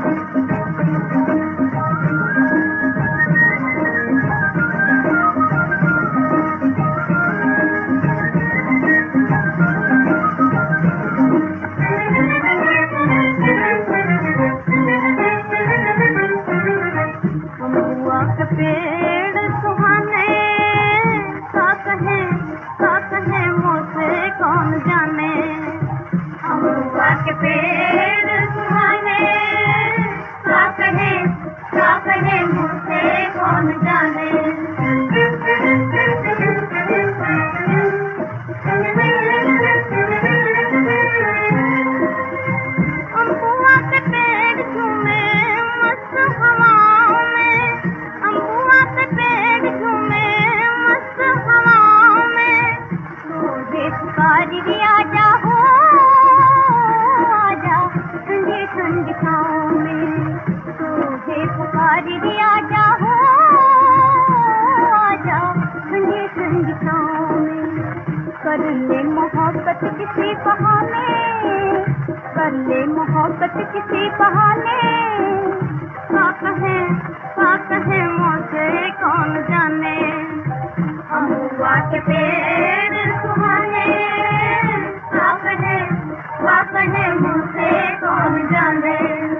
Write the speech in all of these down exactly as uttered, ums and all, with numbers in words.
कर ले मोहब्बत किसी बहाने, कर ले मोहब्बत किसी बहाने, क्या कहे क्या कहे मुझे कौन जाने। हम हुआ के पेड़ सुहाने, क्या कहे क्या कहे मुझे कौन जाने।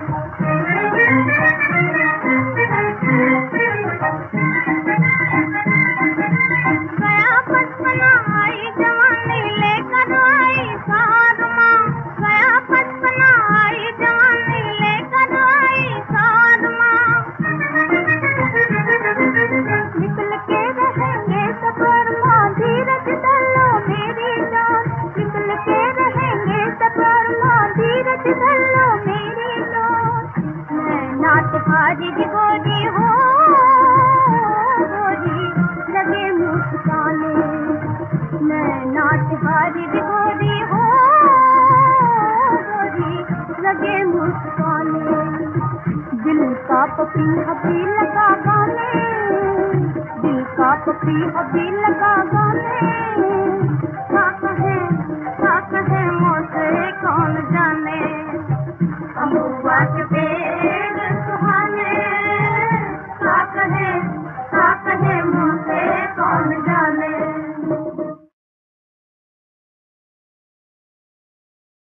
हारी गोरी हो गोरी लगे मुस्काने, मैं नाच हारी गोरी हो गोरी लगे मुस्काने। दिल का पपी हबी लगा गाने, दिल का पपी हबी लगा गाने।